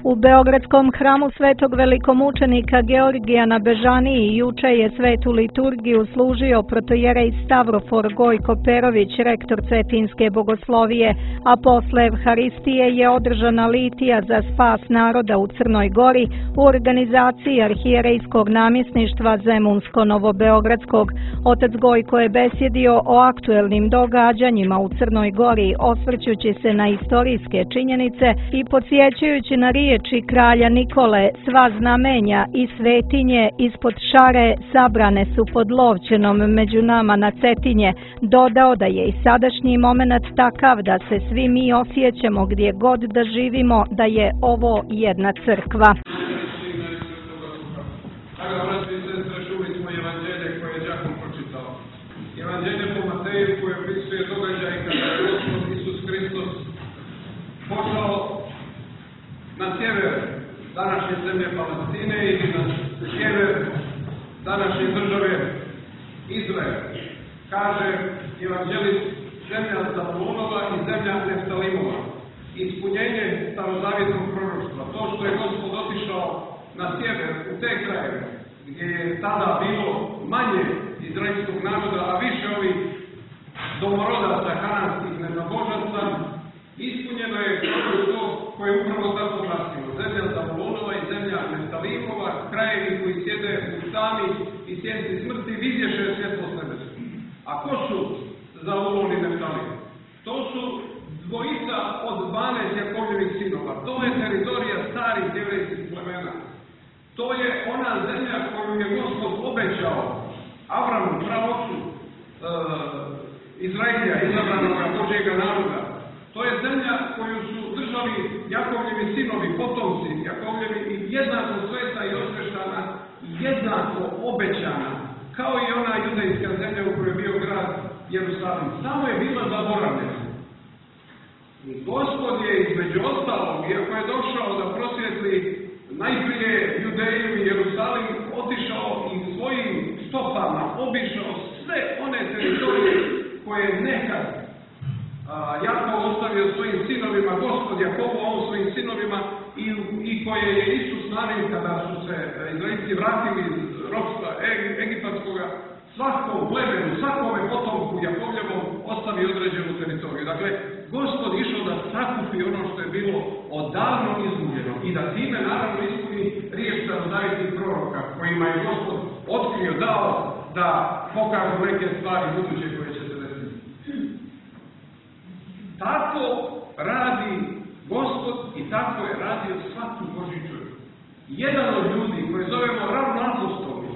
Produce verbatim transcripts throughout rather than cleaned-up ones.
U Beogradskom hramu svetog velikomučenika Georgija na Bežaniji juče je svetu liturgiju služio protojerej Stavrofor Gojko Perović, rektor Cetinske bogoslovije, a posle Evharistije je održana litija za spas naroda u Crnoj Gori u organizaciji arhijerejskog namjesništva Zemunsko-Novobeogradskog. Otac Gojko je besjedio o aktuelnim događanjima u Crnoj Gori, osvrćući se na istorijske činjenice i podsjećajući na riječi kralja Nikole: sva znamenja i svetinje ispod šare sabrane su pod Lovćenom među nama na Cetinje. Dodao da je i sadašnji moment takav da se svi mi osjećamo gdje god da živimo da je ovo jedna crkva. Evanđelje po Mateju koje opisuje događaj kada je Gospod Isus Hristos pošao na sjever današnje zemlje Palestine ili na sjever današnje države Izrael. Kaže evanđelist: zemlja Zabulonova i zemlja Neftalimova. Ispunjenje starozavjetnog proroštva. To što je Gospod otišao na sjever u te krajeve gdje je tada bilo manje izraelskog naroda, a više ovih domorodaca, kananskih nezabožaca, ispunjeno je to koje je upravo tako glasilo. Zemlja Zabulonova i zemlja Neftalimova, krajevi koji sjede u tami i sjenci smrti, vidješe svjetlost nebesko. A ko su Zabulon i Neftalim? To su dvojica od dvanaest Jakovljevih sinova. To je teritorija starih jevrejskih plemena. To je ona zemlja koju je Gospod obećao Avramu, praocu e, Izraelja, izabranoga Božjega naroda. To je zemlja koju su držali Jakovljevi sinovi, potomci Jakovljevi, i jednako sveta i osveštana, jednako obećana, kao i ona judejska zemlja u kojoj je bio grad Jerusalim. Samo je bila zaboravljena. I Gospod je između ostalog, iako je došao da prosvjetli najprije Judeju i Jerusalim, otišao i svojim stopama obišao sve one teritorije koje nekad a, Jakov ostavio svojim sinovima, Gospod Jakovu, on svojim sinovima, i, i koje je Isus naredio kada su se Izraelci vratili iz ropstva egipatskoga, svakom plemenu, svakome potomku Jakovljevom ostavi određenu teritoriju. Dakle, Gospod išao da sakupi ono što je bilo odavno izgubljeno i da time naravno ispuni riječ starozavjetnih proroka kojima je Gospod otkrio, dao da pokažu neke stvari buduće koje će se desiti. Tako radi Gospod i tako je radio svaki Božji čovjek. Jedan od ljudi koje zovemo ravnoapostolni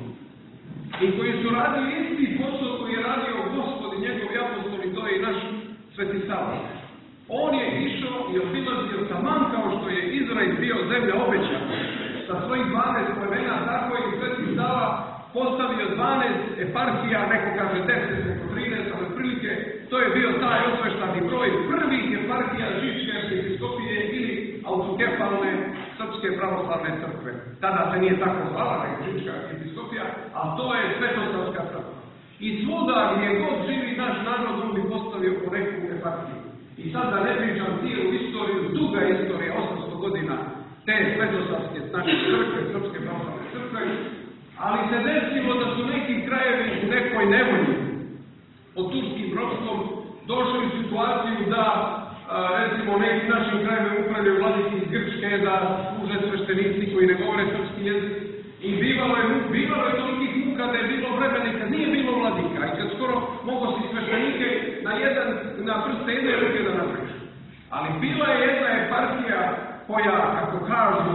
i koji su radili isti posao koji je radio Gospod i njegovi apostoli, to je i naš Sveti Sava. On je išao i obilazio taman kao što je Izrael bio zemlja obećana sa svojih dvanaest plemena, tako je i Sveti Sava postavio dvanaest eparhija, neko kaže deset, neko trinaest, ali otprilike to je bio taj osveštani broj prvih eparhija Žičke episkopije ili autokefalne Srpske pravoslavne crkve. Tada se nije tako zvala, nego Žička episkopija, a to je Svetosavska crkva. I svuda gdje god živi naš narod, on bi postavio po neku eparhiju. I sad da ne pričam cijelu istoriju, duga istorija, osamsto godina te Svetosavske, znači crkve, Srpske pravoslavne crkve, ali se desilo da su neki krajevi u nekoj nevolji pod turskim ropstvom došli u situaciju da, a, recimo, neki našim krajevima upravljaju vladiki iz Grčke, da služe sveštenici koji ne govore srpski jezik. I bivalo je, bivalo je tolikih muka da je bilo vremena kad nije bilo vladika i kad skoro mogo si sveštenike na jedan, na prste jedne ruke da napraviš. Ali bila je jedna eparhija koja, kako kažu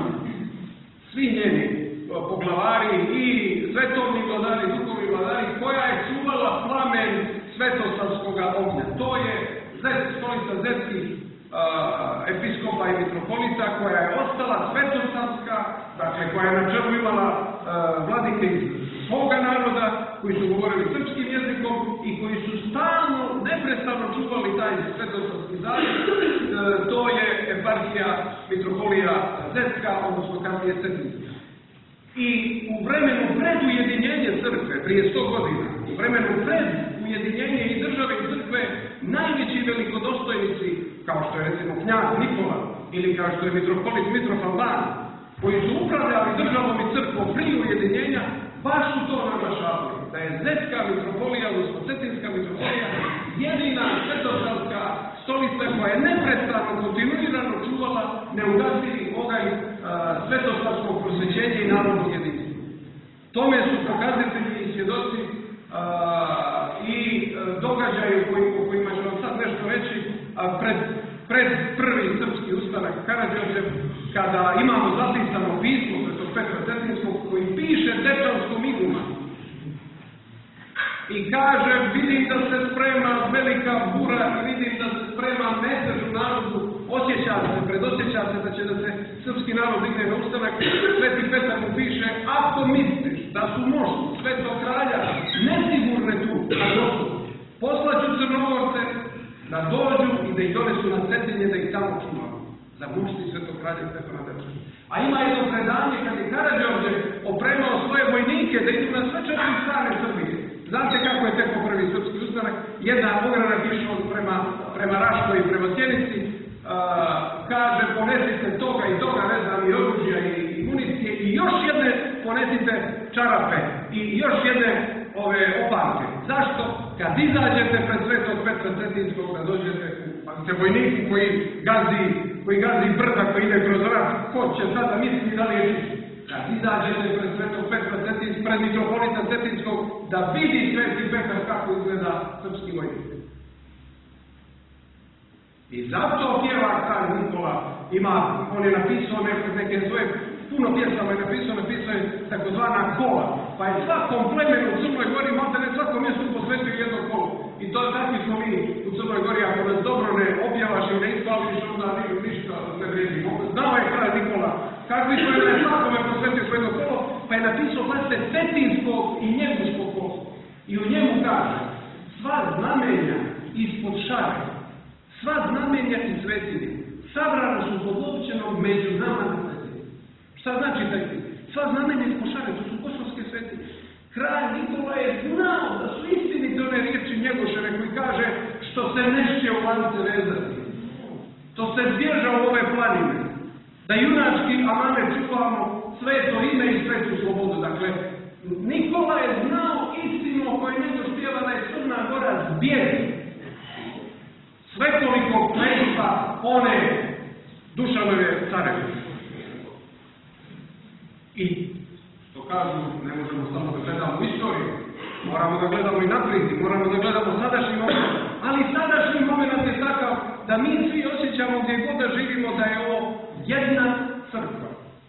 svi njeni poglavari i svetovni vladari, duhovni vladari, koja je čuvala plamen Svetosavskoga ognja. To je Zet, stolica zetskih Uh, episkopa i mitropolita, koja je ostala Svetosavska, dakle koja je na čelu imala uh, vladike iz svoga naroda, koji su govorili srpskim jezikom i koji su stalno, neprestano čuvali taj Svetosavski zavjet. Uh, to je eparhija mitropolija Zetska, odnosno kasnije Cetinska. I u vremenu pred ujedinjenje crkve, prije sto godina, u vremenu pred ujedinjenje i države i crkve, najveći velikodostojnici, kao što je recimo knjaz Nikola ili kao što je mitropolit Mitrofan, koji su upravljali državom i crkvom prije ujedinjenja, baš su to naglašavali, da je Zetska mitropolija, odnosno Cetinska mitropolija, jedina svetosavska stolica koja je neprestano, kontinuirano čuvala neugasivi oganj svetosavskog prosvećenja i narodnog jedinstva. Tome su pokazatelji i svjedoci i događaji o kojima ću vam sad nešto reći pred, pred prvi srpski ustanak Karađorđev, kada imamo zapisano pismo Svetog Petra Cetinskog koji piše dečanskom igumanu i kaže: vidim da se sprema velika bura i vidim da se sprema mesež u narodu, osjeća se, predosjeća se da će da se srpski narod digne na ustanak. Sveti Petar mu piše: ako misliš da su mošti Svetog kralja nesigurne tu, a došli, poslaću Crnogorce da dođu i da ih donesu na Cetinje, da ih tamo čuvaju. Za mošti Svetog kralja Stefana Dečana. A ima jedno predanje kad je Karađorđe opremao svoje vojnike da idu na sve četiri strane Srbije. Znate kako je tekao prvi srpski ustanak? Jedna ogranak išao prema, prema Raškoj i prema Sjenici, uh, kaže: ponesite toga i toga, ne znam, i oružja i, i municije, i još jedne ponesite čarape i još jedne ove opanke. Zašto? Kad izađete pred Svetog Petra Cetinskog, da dođete u te vojniku koji gazi, koji gazi brda, koji ide kroz rat, ko će sada misli da li je čisto? Kad izađete pred Svetog Petra Cetinskog, pred mitropolita Cetinskog, da vidi Sveti Petar kako izgleda srpski vojnik. I zato pjevak Kralj Nikola ima, on je napisao neke, neke svoje, puno pjesama je napisao, napisao je takozvana kola, pa je svakom plemenu u Crnoj Gori, možda ne svakom mjestu posvetio jedno kolo. I to je takvi smo mi u Crnoj Gori, ako nas dobro ne objavaš i ne ispališ, onda ništa ne vrijedi. Znao je Kralj Nikola kakvi smo je svakome posvetio jedno kolo, pa je napisao vlastne Cetinskog i Njeguškog kola. I u njemu kaže: sva znamenja ispod šare, sva znamenja i svetine sabrana su podobčeno među nama na svetini. Šta znači taj? Sva znamenja ispod šare, to su kosovske svetine. Kralj Nikola je znao da su istinite one riječi Njegoševe koji kaže: što se neće u lance vezati, to se zbježa u ove planine, da junački amane čuvamo sveto ime i svetu slobodu. Dakle, Nikola je znao istinu o kojoj Njegoš pjeva da je Crna Gora zbjeg svetolikog plemstva one Dušanove carevi. I što kažu, ne možemo samo da gledamo istoriju, moramo da gledamo i naprijed, moramo da gledamo sadašnji moment, ali sadašnji moment je takav da mi svi osjećamo gdje god da živimo da je ovo jedna crkva.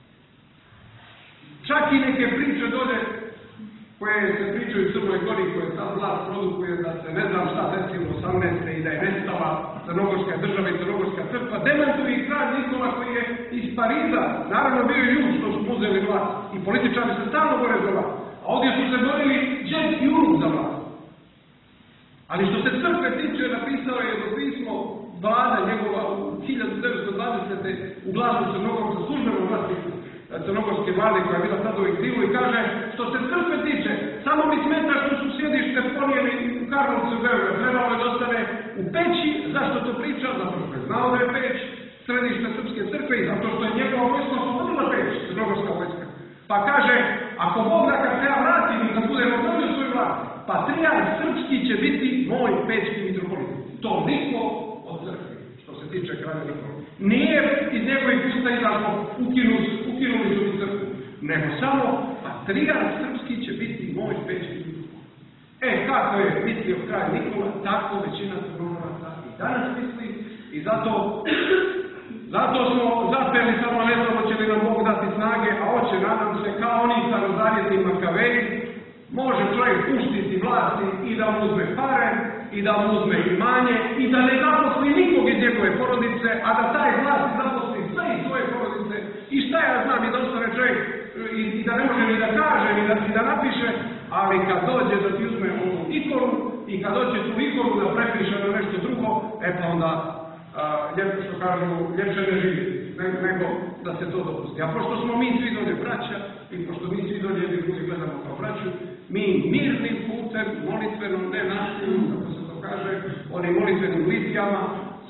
Čak i neke priče dole koje se pričaju u Crnoj Gori, koje sad vlast produkuje da se ne znam šta desilo osamnaeste i da je nestala Crnogorska država i Crnogorska crkva, demantuje i Kralj Nikola koji je iz Pariza, naravno bio i Jug što su uzeli vlast i političari se stalno bore za vlast, a ovdje su se borili džet i unuk za vlast. Ali što se crkve tiče, napisao je jedno pismo vlada njegova u hiljadu devetsto dvadesete u glasu Crnogorca, službenom vlasniku crnogorske vlade koja je bila sad u egzilu, i kaže: što se crkve tiče, samo mi smeta što su sjedište ponijeli u Karlovcu u Beograd, trebalo je da ostane u Peći. Zašto to priča? Zato što je znao da je Peć središte srpske crkve i zato što je njegova vojska oslobodila Peć, crnogorska vojska. Pa kaže: ako Bog da kad se ja vratim i kad budem obnovio svoju vlast, patrijarh srpski će biti moj pećki mitropolit. Toliko od crkve, što se tiče Kralja Nikola. Nije iz njegovih usta izašlo ukinuli, ukinuli su mi crkvu, nego samo patrijarh srpski će biti moj pećki mitropolit. E, kako je mislio Kralj Nikola, tako većina Crnogoraca i danas misli, i zato Zato smo zapeli, samo ne znamo će li nam Bog dati snage, a hoće, nadam se, kao oni starozavjetni Makaveji, može čovjek puštiti vlasti i da mu uzme pare, i da mu uzme imanje, i da ne zaposli nikog iz njegove porodice, a da taj vlast zaposli sve iz svoje porodice, i šta ja znam, i da ostane čovjek, i, i da ne može ni da kaže, ni da, ni da napiše, ali kad dođe da ti uzme ovu ikonu, i kad dođe tu ikonu da prepiše na nešto drugo, e pa onda lijepo što kažu, ljepše ne živi, nego da se to dopusti. A pošto smo mi svi dolje braća i pošto mi svi dolje jedni drugi gledamo kao braću, mi mirnim putem, molitvenom, ne nasilnim, kako se to kaže, onim molitvenim litijama,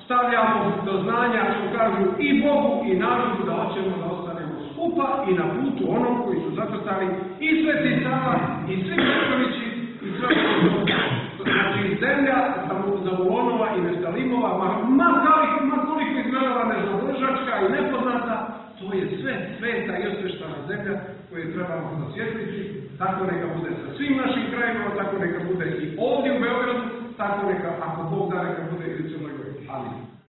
stavljamo do znanja, što kažu, i Bogu i narodu da hoćemo da ostanemo skupa i na putu onom koji su zacrtali i Sveti Sava i svi Petrovići i sve što. Znači, zemlja Zabulonova i Neftalimova, ma, ma, ma koliko izgledala nezavršačka i nepoznata, to je sve sveta i osveštana zemlja koju trebamo zasvjetliti. Tako neka bude sa svim našim krajima, tako neka bude i ovdje u Beogradu, tako neka, ako Bog da, neka bude i u Crnoj Gori. Amin.